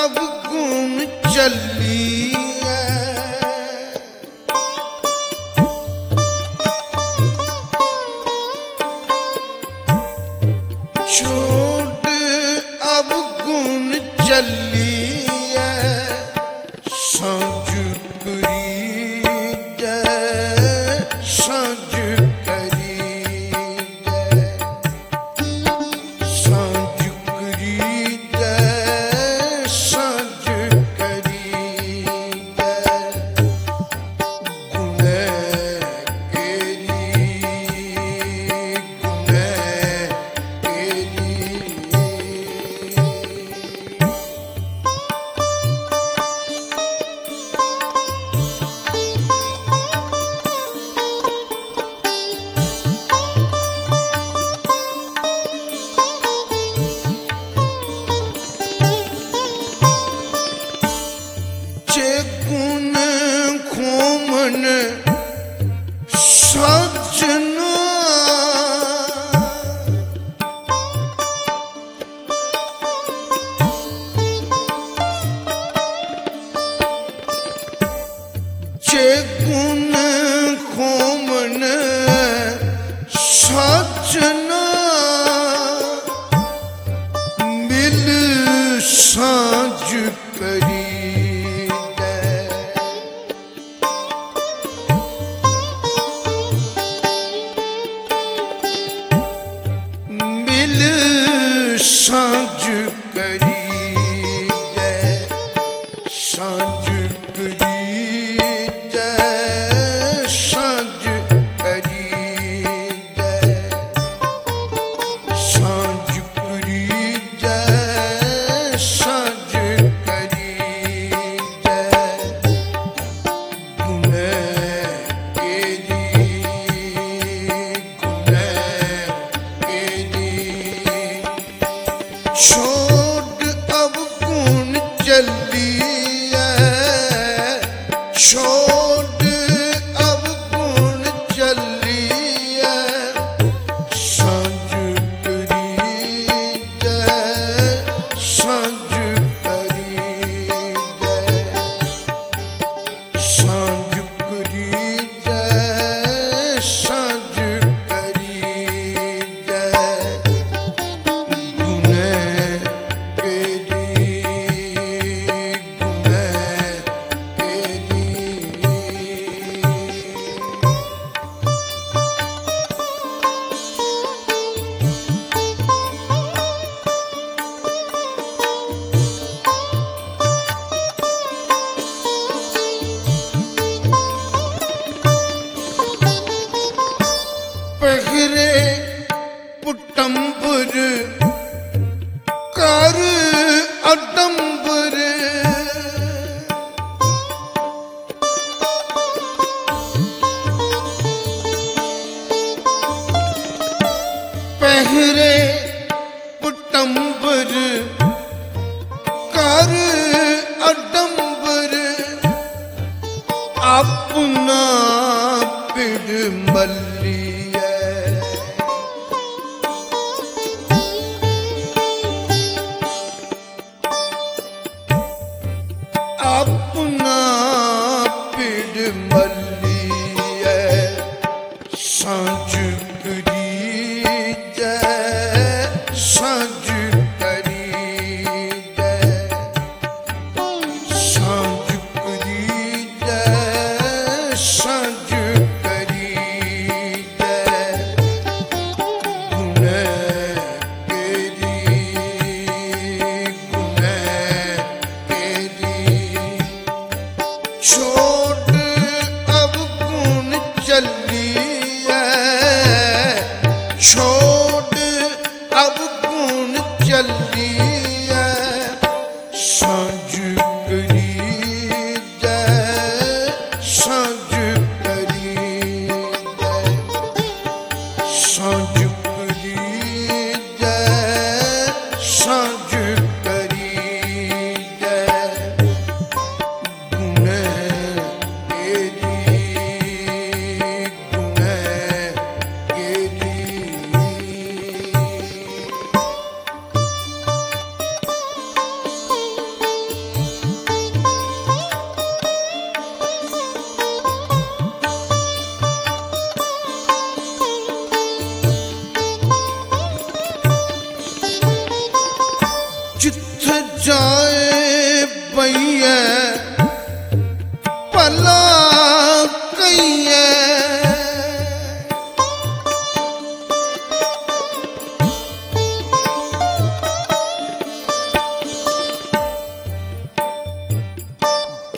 अब गुण चली छोड़ अब गुण चली सांझ करी जय सांझ करी जय सांझ करी जय सांझ करी जय गुने केरी गुने गुण खोमन सजना जे गुण खोमन सजना मिल सांझ करी सांझ करी जय सांझ करी जय सांझ करी जय सांझ करी जय सांझ करी जय गुने केरी गुने केरी छोड़ अब गुण चली छोड़ अब गुण चली सांझ करी जय सांझ करी जय सांझ करी जय सांझ करी जय गुने पहरे पुटंबर कर अडंबर पहरे पुटंबर कर अडंबर अपना पिड़ मल्ली अपना पिड़ मल्ली सांझ करी जय सांझ करी जय सांझ करी जय सांझ करी जय गुने केरी गुने केरी छोड़ अब गुण चली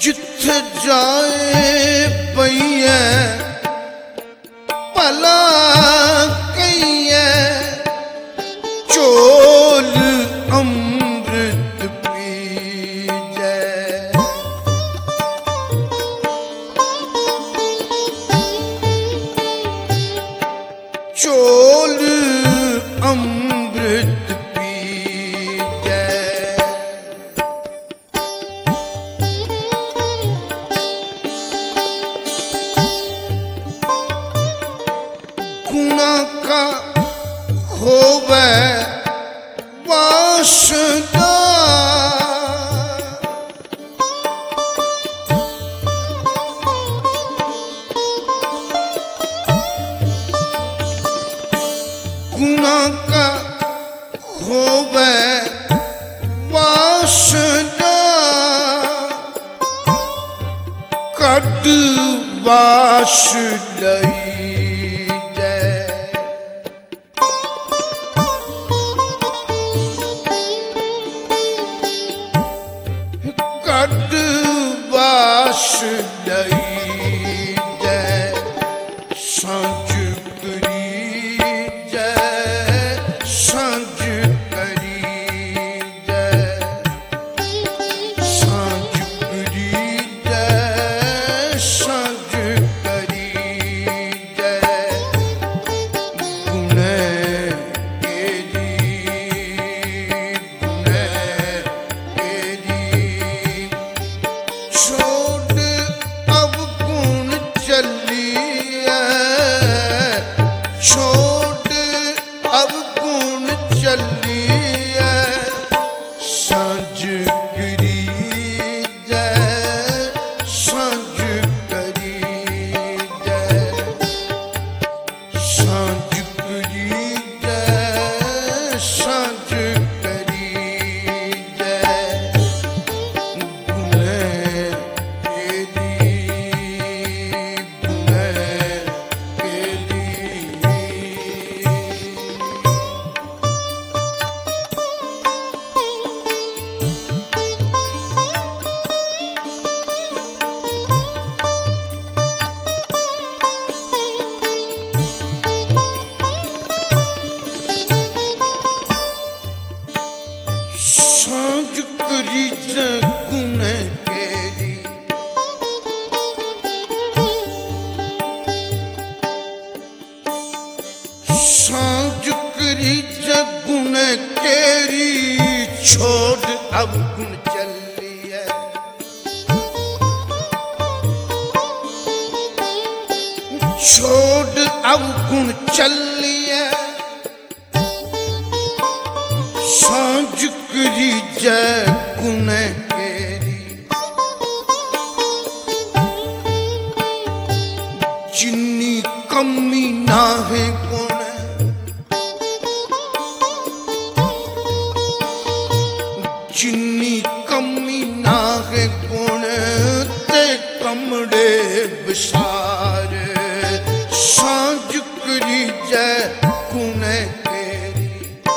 जिथे जाए पईए भला कईए चोल अमृत पीजे चोल अमृत पीजे गुना का होवे वासना गुना का होवे वासना कट वास लई कट वास लई सांझ करी सांझ करी सांझ करी सांझ करी गुण छोड़ अब गुण चलिए छोड़ अब गुण चलिए सांझ करी सांझ करी सांझ करी सांझ करी सांझ करी गुण केरी सांझ करी गुण केरी छोड़ अब गुण चलिए छोड़ अब गुण चलिए सांझ करी गुण केरी जिन्नी कमी ना है गुण जिन्नी कमी ना है गुण ते कमड़े विसार सांझ करी गुण केरी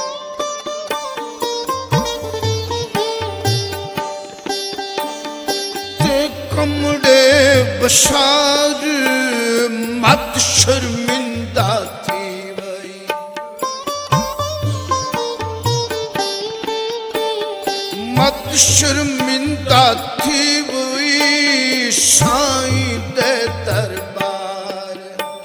कमड़े बसार मत शर्मिंदा थी वही मत शर्मिंदा थी वही साईं दे दरबार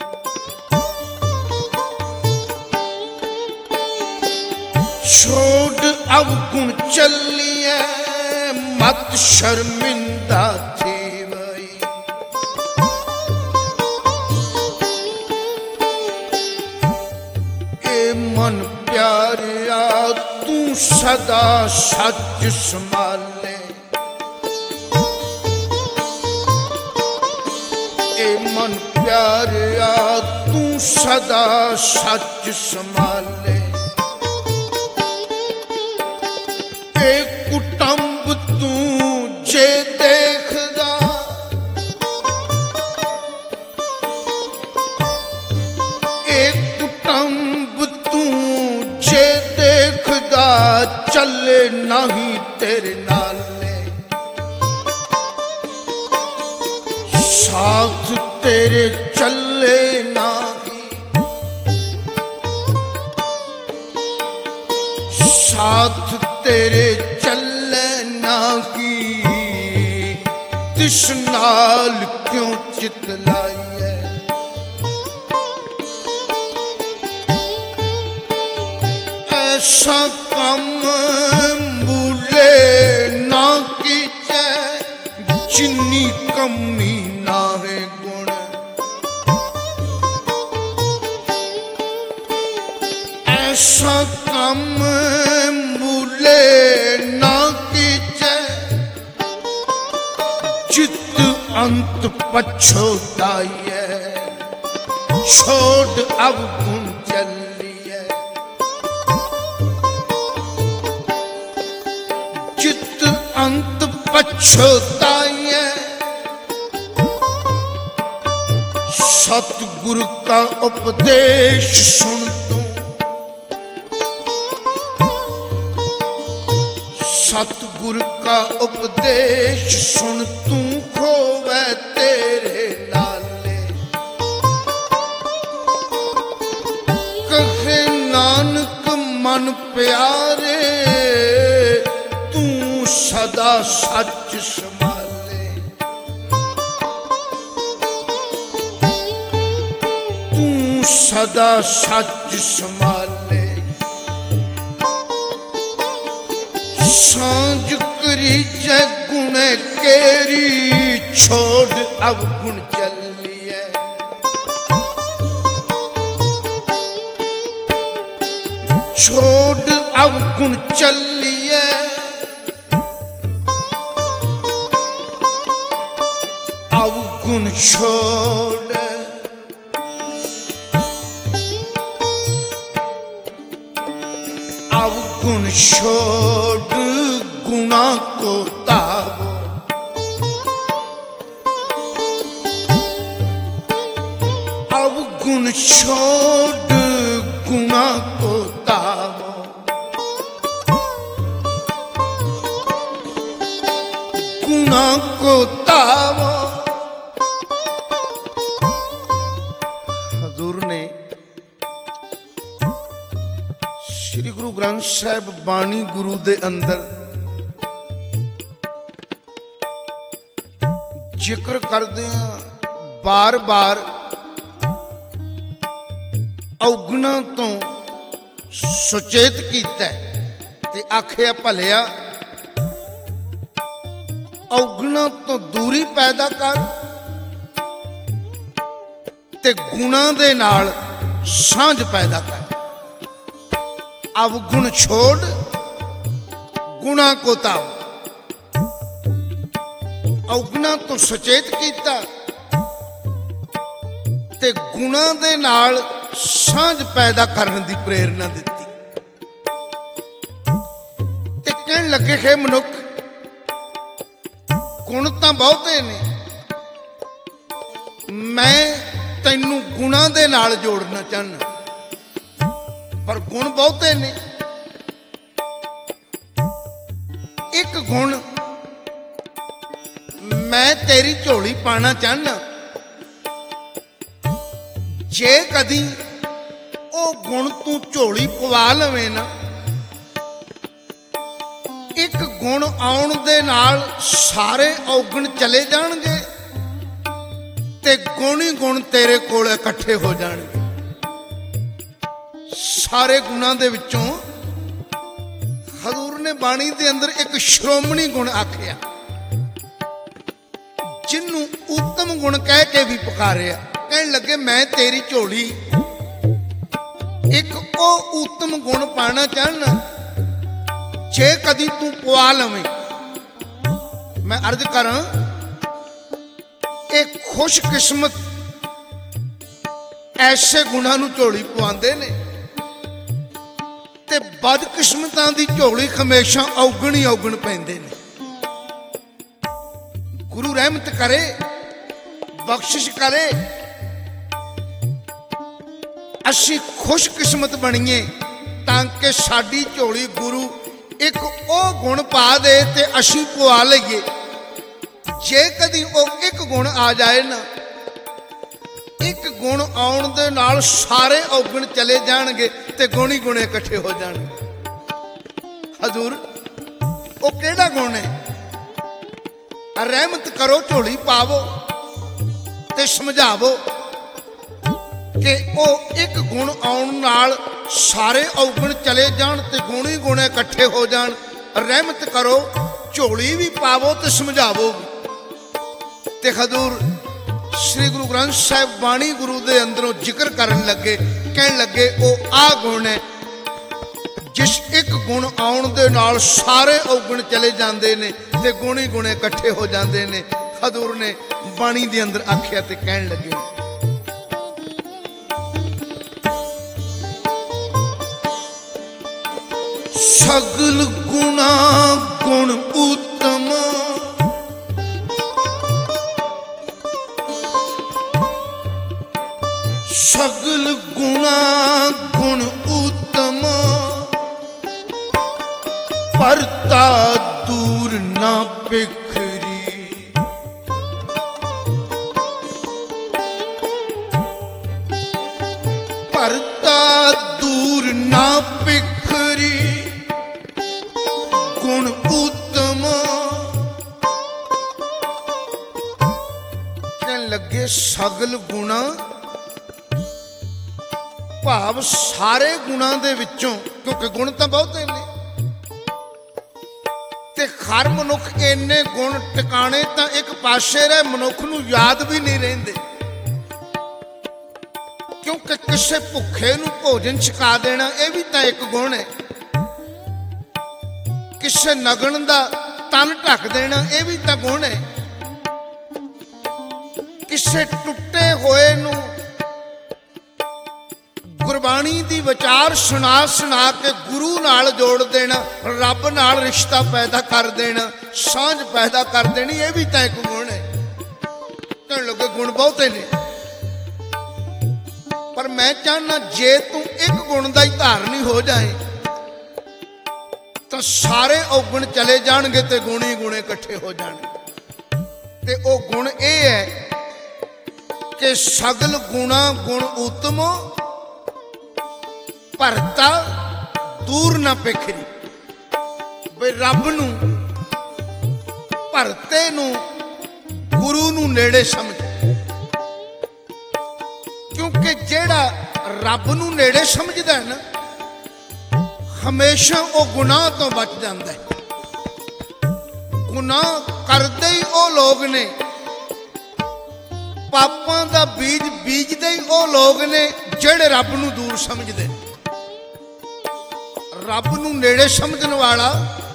छोड़ अब गुण चलिए मत शर्मिंदा थी मन प्यारिया तू सदा सच संभाले ए मन प्यारिया तू सदा सच संभाले ए कुटुंब तू जे देखदा ए कुटुंब तू जे देखदा चले नहीं तेरे नाले साथ तेरे चले नाही, साथ तेरे चले नाही, तिस नाल क्यों चितलाइए। ऐसा कम भूले ना कीजे, जिन्नी कमी ना है गुण। ऐसा कम भूले ना कीजे, चित अंत पछताइए। छोड़ अब गुण चलिए, चित अंत पछताइए। सतगुरु का उपदेश सुन तू, सतगुरु का उपदेश सुन तू, खोवे तेरे नाले। कहे नानक मन प्यारे, तू सदा सच संभाले। तू सदा सच संभाले। सांझ करी जय गुण केरी, छोड़ अब गुण चलिए। छोड़ अब गुण चलिए। अब गुण छोड़, अब गुण छोड़, गुना को तावो। अब गुण छोड़, गुना को तावो। गुना को तावो। हजूर ने श्री गुरु ग्रंथ साहिब बाणी गुरु दे अंदर जिक्र करदे बार बार औगुणा तो सुचेत कीता ते आखिया भलिया औगुणा तो दूरी पैदा कर ते गुणा दे नाल सांझ पैदा कर। अवगुण छोड़, गुणा को ताव। अवगुणा तो सचेत कीता ते गुणा दे नाल सांझ पैदा करने दी प्रेरणा दिती। ते कहण लगे है मनुख गुण तां बहुते ने, मैं तैनू गुणा दे नाल जोड़ना चाहना, पर गुण बहुते ने। एक गुण मैं तेरी झोली पाना चाहना, जे कदी ओ गुण तू झोली पवा लवे ना, एक गुण आउण दे नाल सारे औगण चले जाणगे ते गुण ही गुण तेरे कोल इकट्ठे हो जाणगे। सारे गुणां दे विचों हजूर ने बाणी दे अंदर एक श्रोमणी गुण आखिया, जिन्नू उत्तम गुण कह के भी पुकारिया। कहने लगे मैं तेरी झोली एक ओ उत्तम गुण पाना चाहना, जे कदी तू पवा लवें। मैं अर्ज करा, एक खुशकिस्मत ऐसे गुणां नू झोली पवांदे ने ते बदकिस्मतां दी झोली हमेशा औगण ही औगण पैंदे ने। गुरु रहमत करे, बख्शिश करे, असी खुशकिस्मत बणीए ताकि साडी झोली गुरु एक ओ गुण पा दे ते असी पवा लईए जे कदी वो एक गुण आ जाए ना, एक गुण आउण दे नाल सारे औगण चले जाणगे ते गुण ही गुण इकट्ठे हो जाणगे। हजूर वो केड़ा गुण है? रहमत करो झोली पावो ते समझावो कि वो एक गुण आउण नाल सारे औगण चले जाण ते गुण ही गुण इकट्ठे हो जाण। रहमत करो झोली भी पावो ते समझावो भी। ते हजूर श्री गुरु ग्रंथ साहिब बाणी गुरु दे अंदरों जिक्र करन लगे, कहन लगे वो आ गुण है जिस एक गुण आउण दे नाल सारे औगण चले जांदे ने ते गुण ही गुण इकट्ठे हो जांदे ने। हजूर ने बाणी दे अंदर आख्या ते कहन लगे सगल गुणा गुण उत्तम, सगल गुणा गुण उत्तम, परता दूर ना बिखरी। परता दूर ना बिखरी गुण उत्तम। कहन लगे सगल गुणा भाव सारे गुणा दे विचों, क्योंकि गुण तो बहुत ने ते हर मनुख इन्ने गुण टिकाने तो एक पासे रह मनुख नूं याद भी नहीं रहिंदे। क्योंकि किसे भुखे नूं भोजन छका देना यह भी तो एक गुण है, किसे नगन दा तन ढक देना यह भी तो गुण है, किसे टुटे होए नूं गुरबाणी दी विचार सुना सुना के गुरु नाल जोड़ देना, रब नाल रिश्ता पैदा कर देना, सांझ पैदा कर देनी, यह भी तो एक गुण है। कहने लगे गुण बहुते ने, पर मैं चाहना जे तू एक गुण का ही धारनी हो जाए तो सारे औगण चले जाणगे ते गुण ही गुण इकट्ठे हो जाणगे। ते ओ गुण ये है कि सगल गुणा गुण उत्तम, भरता दूर ना बिखरी। बई रब नूं भरते नूं गुरु नूं नेड़े समझ, क्योंकि जेड़ा रब नूं नेड़े समझदा है ना हमेशा वो गुनाह तो बच जाता है। गुनाह करते ही वो लोग ने, पापां दा बीज बीजदे ही वो लोग ने जेड़े रब नूं दूर समझदे। रब नूं नेड़े समझण वाला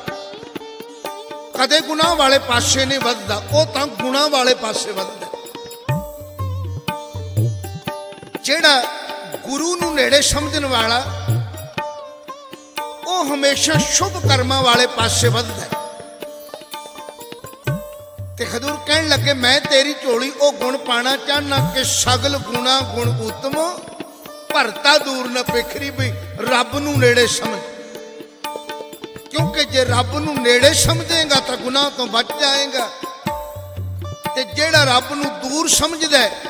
कदे गुनाह वाले पासे नहीं वधदा, वो तां गुनाह वाले पासे वधदा। जेड़ा गुरु नूं नेड़े समझण वाला वो हमेशा शुभ कर्मां वाले पासे वधदा। ते हजूर कहन लगे मैं तेरी झोली वो गुण पाना चाहना कि सगल गुणा गुण उत्तम, भरता दूर न बिखरी। भी रब नूं नेड़े समझ, क्योंकि जे रब नूं नेड़े समझेगा तो गुनाह तो बच जाएगा। ते जेड़ा रब नूं दूर समझदा है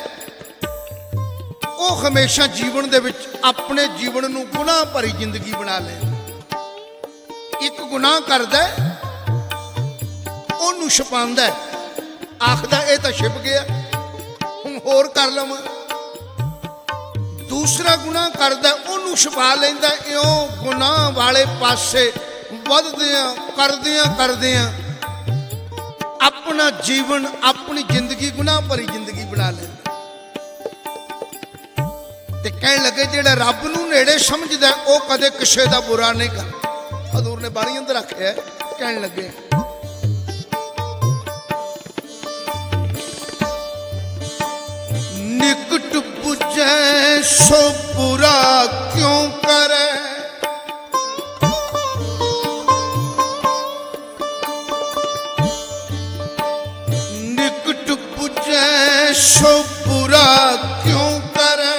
वो हमेशा जीवन दे विच अपने जीवन नूं गुनाह भरी जिंदगी बना ले। एक गुनाह करदा ओनूं छुपांदा, आखदा ये तो छिप गया हुण होर कर लवां। दूसरा गुनाह करदा ओनूं छुपा लैंदा, इउं गुनाह वाले पासे वधदियां करदियां अपना जीवन अपनी जिंदगी गुनाह भरी जिंदगी बना ले। ते कहन लगे जेड़ा रब नूं नेड़े समझदा वो कदे किसे दा बुरा नहीं करदा। हजूर ने बाणी अंदर आख्या, कहन लगे निकट पुजे सो बुरा क्यों करे, निकट पुजे सो बुरा क्यों करे,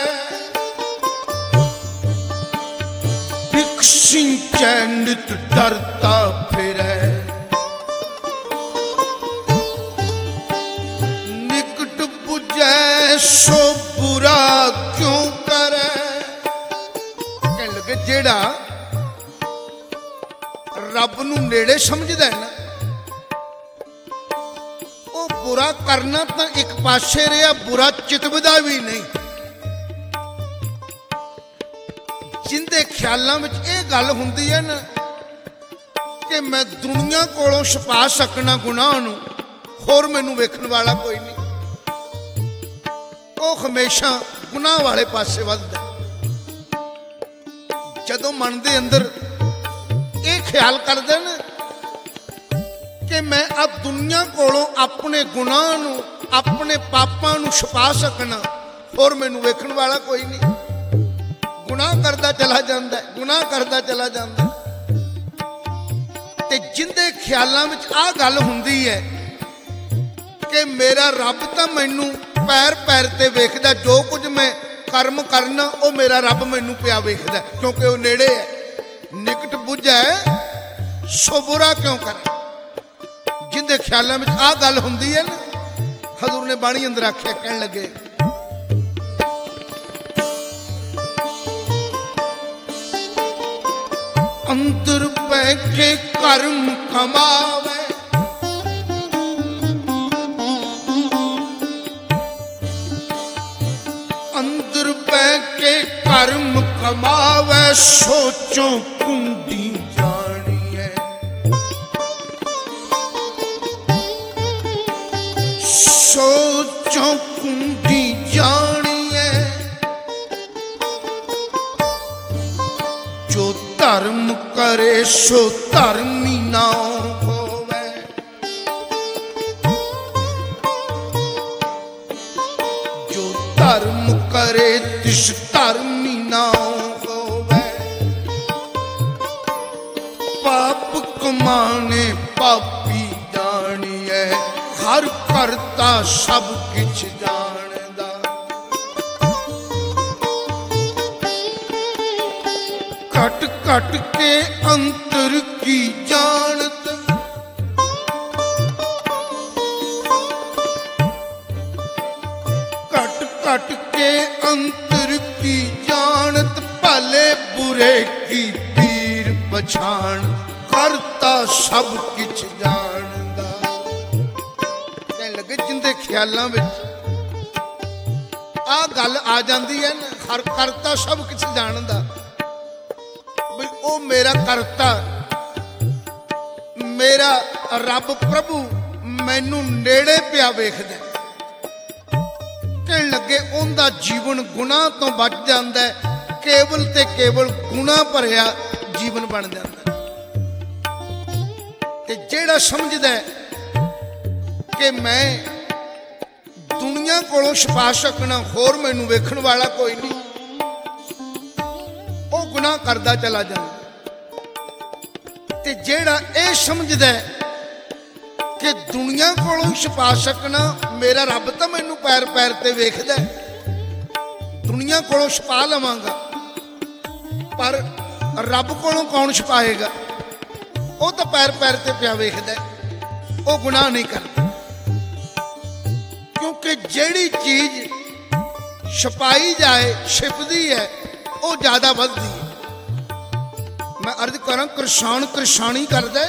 नित डरता फिरे। सो बुरा क्यों करे। कहने लगे जेड़ा रब नूं नेड़े समझदा है ना, वो बुरा करना तो एक पासे रहा, बुरा चितवदा भी नहीं। जिंदे ख्यालों में ये गल हुंदी है ना कि मैं दुनिया कोलों छुपा सकना गुनाह नूं, होर मैनूं वेखण वाला कोई नहीं, वो हमेशा गुनाह वाले पासे वधदा। जदों मन दे अंदर ये ख्याल करदे ना कि मैं अब दुनिया कोलों अपने गुनाह नूं, अपने पापां नूं छुपा सकना, होर मैनूं वेखण वाला कोई नहीं, गुनाह करदा चला जांदा है, गुनाह करदा चला जांदा है। ते जिंदे ख्यालां विच आ गल हुंदी है कि मेरा रब तां मैनूं पैर पैर ते वेखदा, जो कुछ मैं कर्म करना वो मेरा रब मैनूं पिया वेखदा, क्योंकि वो नेड़े है। निकट बुझै सो बुरा क्यों करे। जिंदे ख्यालां विच आ गल हुंदी है ना, हजूर ने बाणी अंदर आख्या, कहण लगे अंदर बैठे कर्म कमावे, अंदर बैठे कर्म कमावे, सोचो कुंडी जानिए, सोचो कुंडी जानिए। जो धर्म करे सो धर्मी ना होवे, जो धर्म करे तिस धर्मी ना होवे। पाप कमाने पापी जानिए, हर करता सब किछ जानदा। कट कट के अंतर की जानत, कट कट के अंतर की जानत, भले बुरे की पीर पछाण, करता सब किछ जानदा। कहने लगे जिंदे ख्यालां विच आ गल आ जांदी है ना, हर करता सब किछ जानदा, ओ मेरा करता मेरा रब प्रभु मैनू नेड़े पिया वेखदा। कहण लगे उनका जीवन गुनाह तो बच जाता है, केवल ते केवल गुनाह भरिया जीवन बन जाता है। ते जेड़ा समझदा है कि मैं दुनिया कोलों छुपा सकना, होर मैनू वेखण वाला कोई नहीं, वो गुनाह करदा चला जाता। ते जेड़ा ये समझदा है कि दुनिया कोलों छुपा सकना, मेरा रब तो मैनू पैर पैर ते वेखदा, दुनिया कोलों छुपा लवांगा, पर रब कोलों कौन छुपाएगा। वो तो पैर पैर ते पिया वेखदा, वो गुनाह नहीं करता। क्योंकि जेड़ी चीज छुपाई जाए छिपदी है, वो ज्यादा बढ़ती है। मैं अर्ज करा, किसान किसानी करदा,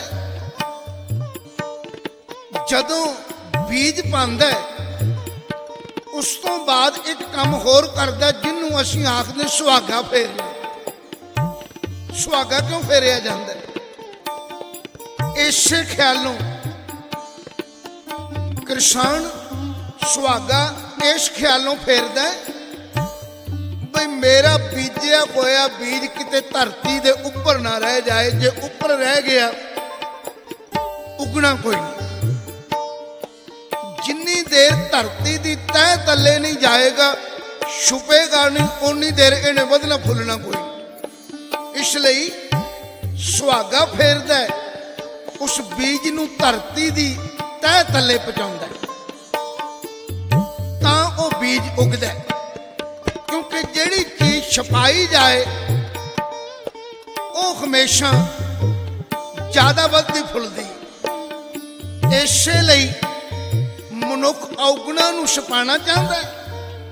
जदों बीज पांदा उस तो बाद एक काम होर करदा, जिन्हों असीं आखदे सुहागा फेरना। सुहागा क्यों फेरिया जांदा? इसे ख्यालों किसान सुहागा इस ख्यालों फेरदा बई मेरा बीजिया होया बीज किते धरती दे उपर ना रह जाए, जे उपर रह गया उगना कोई नहीं। जिन्नी देर धरती दी तह तले नहीं जाएगा, छुपेगा नहीं, उन्नी देर इन्हें वधना फुलना कोई नहीं। इसलिए सुहागा फेरदा है, उस बीज नूं धरती दी तह तले पहुंचाउंदा है, तां वो बीज उगदा है। क्योंकि जिहड़ी चीज छपाई जाए वो हमेशा ज्यादा वधदी फुलदी। इसे लई मनुख औगुणा नूं छपाना चाहता है,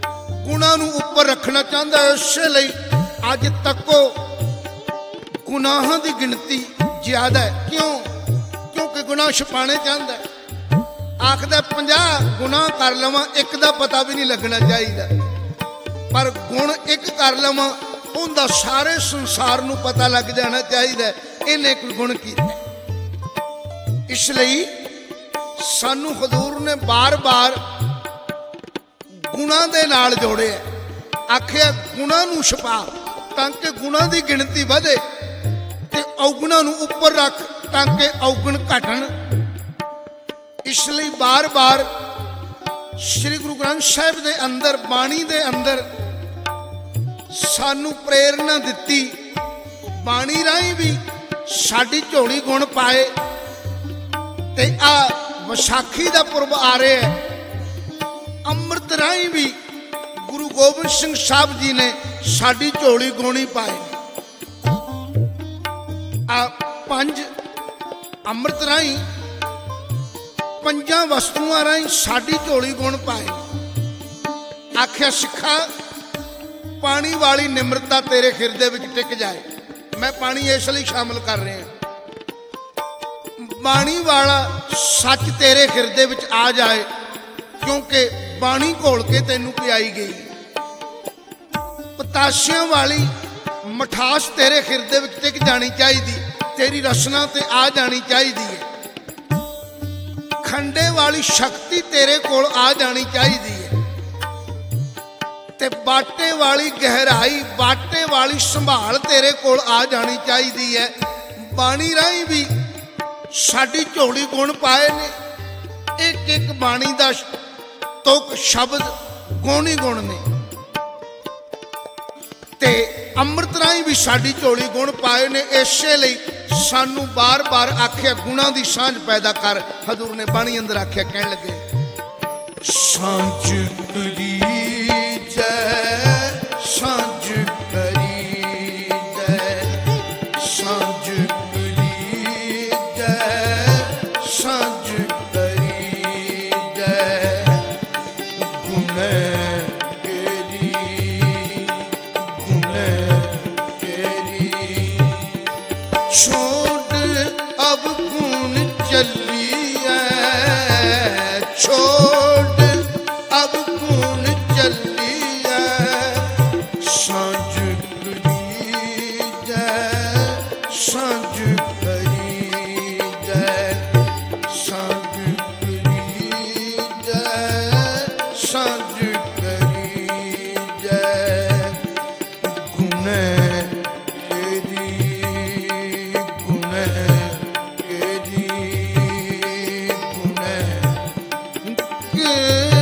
ਗੁਣਾਂ ਨੂੰ ਉੱਪਰ ਰੱਖਣਾ ਚਾਹੁੰਦਾ ਹੈ। ਇਸੇ ਲਈ ਅੱਜ ਤੱਕੋ ਗੁਨਾਹਾਂ ਦੀ ਗਿਣਤੀ ਜ਼ਿਆਦਾ ਹੈ। ਕਿਉਂ? ਕਿਉਂਕਿ ਗੁਨਾਹ ਛੁਪਾਣੇ ਚਾਹੁੰਦਾ ਹੈ। ਆਖਦਾ 50 ਗੁਨਾਹ ਕਰ ਲਵਾਂ, ਇੱਕ ਦਾ ਪਤਾ ਵੀ ਨਹੀਂ ਲੱਗਣਾ ਚਾਹੀਦਾ, ਪਰ ਗੁਣ ਇੱਕ ਕਰ ਲਵਾਂ ਉਹਦਾ ਸਾਰੇ ਸੰਸਾਰ ਨੂੰ ਪਤਾ ਲੱਗ ਜਾਣਾ ਚਾਹੀਦਾ ਇਹਨੇ ਕੋਈ ਗੁਣ ਕੀਤਾ। ਇਸ ਲਈ ਸਾਨੂੰ ਹਜ਼ੂਰ ਨੇ ਬਾਰ-ਬਾਰ ਗੁਣਾਂ ਦੇ ਨਾਲ ਜੋੜਿਆ। ਆਖਿਆ ਗੁਣਾਂ ਨੂੰ ਛੁਪਾ ਤਾਂ ਕਿ ਗੁਣਾਂ ਦੀ ਗਿਣਤੀ ਵਧੇ, ਤੇ ਔਗੁਣਾਂ ਨੂੰ ਉੱਪਰ ਰੱਖ ਤਾਂ ਕਿ ਔਗੁਣ ਘਟਣ। ਇਸ ਲਈ ਬਾਰ-ਬਾਰ ਸ੍ਰੀ ਗੁਰੂ ਗ੍ਰੰਥ ਸਾਹਿਬ ਦੇ ਅੰਦਰ, ਬਾਣੀ ਦੇ ਅੰਦਰ ਸਾਨੂੰ ਪ੍ਰੇਰਨਾ ਦਿੱਤੀ। ਬਾਣੀ ਰਾਹੀਂ ਵੀ ਸਾਡੀ ਝੋਲੀ ਗੁਣ ਪਾਏ। ਤੇ ਆ ਵਿਸਾਖੀ ਦਾ ਪੁਰਬ ਆ ਰਿਹਾ ਹੈ, ਅੰਮ੍ਰਿਤ ਰਾਹੀਂ ਵੀ ਗੁਰੂ ਗੋਬਿੰਦ ਸਿੰਘ ਸਾਹਿਬ ਜੀ ਨੇ ਸਾਡੀ ਝੋਲੀ ਗੁਣੀ ਪਾਏ। ਆ 5 ਅੰਮ੍ਰਿਤ ਰਾਹੀਂ, 5 ਵਸਤੂਆਂ ਰਾਹੀਂ ਸਾਡੀ ਝੋਲੀ ਗੁਣ ਪਾਏ। ਆਖਿਆ ਸਿੱਖਾ ਪਾਣੀ ਵਾਲੀ ਨਿਮਰਤਾ ਤੇਰੇ ਹਿਰਦੇ ਵਿੱਚ ਟਿਕ ਜਾਏ। ਮੈਂ ਪਾਣੀ ਇਸ ਲਈ ਸ਼ਾਮਲ ਕਰ ਰਿਹਾ, ਬਾਣੀ ਵਾਲਾ ਸੱਚ ਤੇਰੇ ਹਿਰਦੇ ਵਿੱਚ ਆ ਜਾਏ, ਕਿਉਂਕਿ ਬਾਣੀ ਘੋਲ ਕੇ ਤੈਨੂੰ ਪਿਆਈ ਗਈ। ਪਤਾਸਿਆਂ ਵਾਲੀ ਮਠਾਸ ਤੇਰੇ ਹਿਰਦੇ ਵਿੱਚ ਟਿਕ ਜਾਣੀ ਚਾਹੀਦੀ, ਤੇਰੀ ਰਸਨਾ ਤੇ ਆ ਜਾਣੀ ਚਾਹੀਦੀ ਹੈ। ਖੰਡੇ ਵਾਲੀ ਸ਼ਕਤੀ ਤੇਰੇ ਕੋਲ ਆ ਜਾਣੀ ਚਾਹੀਦੀ ਹੈ, ਤੇ ਬਾਟੇ ਵਾਲੀ ਗਹਿਰਾਈ, ਬਾਟੇ ਵਾਲੀ ਸੰਭਾਲ ਤੇਰੇ ਕੋਲ ਆ ਜਾਣੀ ਚਾਹੀਦੀ ਹੈ। ਬਾਣੀ ਰਾਹੀਂ ਵੀ ਸਾਡੀ ਝੋਲੀ ਗੁਣ ਪਾਏ ਨੇ। ਇੱਕ ਇੱਕ ਬਾਣੀ ਦਾ ਤੁਕ ਸ਼ਬਦ ਗੁਣ ਹੀ ਗੁਣ ਨੇ, ਤੇ ਅੰਮ੍ਰਿਤ ਰਾਹੀਂ ਵੀ ਸਾਡੀ ਝੋਲੀ ਗੁਣ ਪਾਏ ਨੇ। ਇਸੇ ਲਈ ਸਾਨੂੰ ਬਾਰ-ਬਾਰ ਆਖਿਆ ਗੁਣਾਂ ਦੀ ਸਾਂਝ ਪੈਦਾ ਕਰ। ਹਜ਼ੂਰ ਨੇ ਬਾਣੀ ਅੰਦਰ ਆਖਿਆ, ਕਹਿਣ ਲੱਗੇ ਸਾਂਝ ਕਰੀ ਜੈ, ਸਾਂਝ ਕਰੀ ਜੈ, ਸਾਂਝ ਕਰੀ ਜੈ, ਸਾਂਝ ਕਰੀ ਜੈ, ਗੁਣੈ ਕੇਰੀ, ਗੁਣੈ ਕੇਰੀ, ਛੋੜ ਅਬ ਗੁਣ ਚੱਲੀਐ, ਛੋੜ ਅਬ ਗੁਣ ਚੱਲੀਐ, ਸਾਂਝ ਕਰੀ ਜੈ, ਸਾਂਝ ਕਰੀ ਜੈ, ਸਾਂਝ ਕਰੀ ਜੈ, ਸਾਂਝ ਕਰੀ ਜੈ, ਗੁਣੈ ਕੇਰੀ, ਗੁਣੈ ਕੇਰੀ, ਗੁਣੈ ਕੇਰੀ।